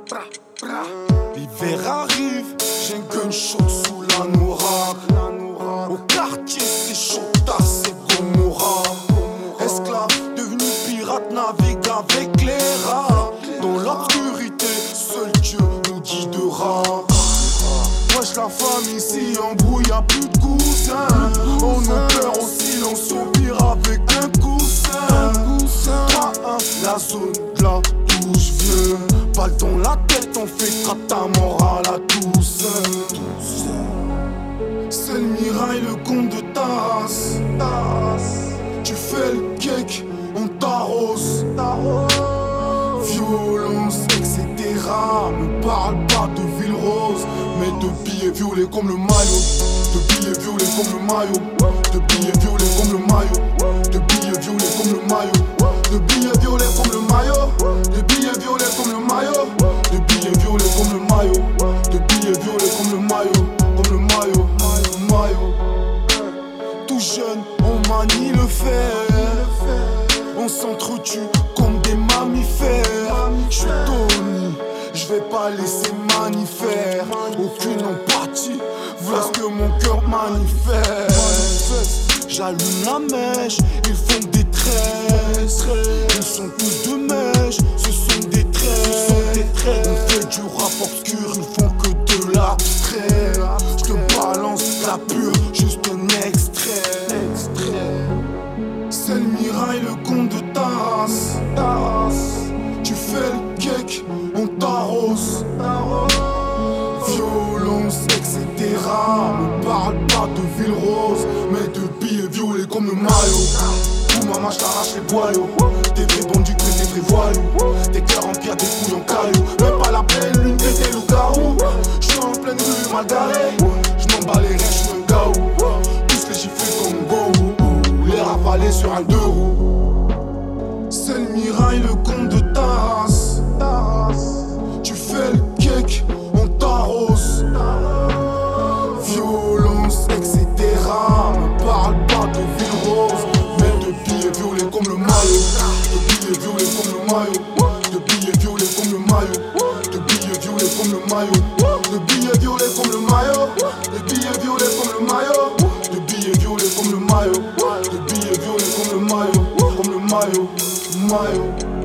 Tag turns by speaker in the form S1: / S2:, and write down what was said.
S1: L'hiver arrive, j'ai un gunshot sous la nourrice. Au quartier c'est chaud, c'est Gomorrah. Esclave, devenu pirate, navigue avec les rats. Dans l'obscurité, seul Dieu nous guidera. Wesh la famille ici embrouille, y'a plus de coussins. On ne perd au silence, au pire avec un coussin. 3-1, la zone de la touche vieux. Balle dans la tête, on fait ta mort à la Toussaint. C'est le mirail, le compte de tasse. Tu fais le cake, on t'arrose. Violence, etc. Me parle pas de ville rose, mais de billets violets comme le maillot. De billets violets comme le maillot. De billets violets comme le maillot. De billets violets comme le maillot. De billets violets comme le maillot. De billets violets comme le maillot. De billets violets comme le maillot. De billets violets comme le maillot. Comme le maillot. Tout jeune, on manie le fer. On s'entretue comme des mammifères. J'suis Tony, j'vais pas laisser manifère. Aucune empathie, voilà ce que mon cœur manifeste. J'allume la mèche, ils font des tresses. Ils sont tous de mèche, ce sont des traits. On fait du rap obscur, ils font que de l'abstrait. J'te balance la pure, juste un extrait. C'est le mirail, le compte de tasse. Tu fais le cake, on t'arrose. Violence, etc. Me parle pas de ville rose, mais de billets violets comme le maillot. Ou maman, j't'arrache les boyaux. Des vrais bandits que des vrais voyous. Des cœurs en pierre, des couilles en cailloux. Même pas la pleine lune, des loups-garous. J'suis en pleine rue, mal garé. J'm'emballe les reins, j'suis un gaou. Tous les chiffres comme go. Les rafalés sur un deux roues. C'est le mirail, le compte de tasse. Tu fais le cake, on t'arrose. Violence, etc. Me parle pas de ville rose, mais de billets violets comme le maillot. De billets violets comme le maillot. De billets violets comme le maillot. De billets violets comme le maillot. De billets violets comme le maillot. De billets violets comme le maillot. De billets violets comme le maillot. De billets violets comme le maillot. Comme le maillot.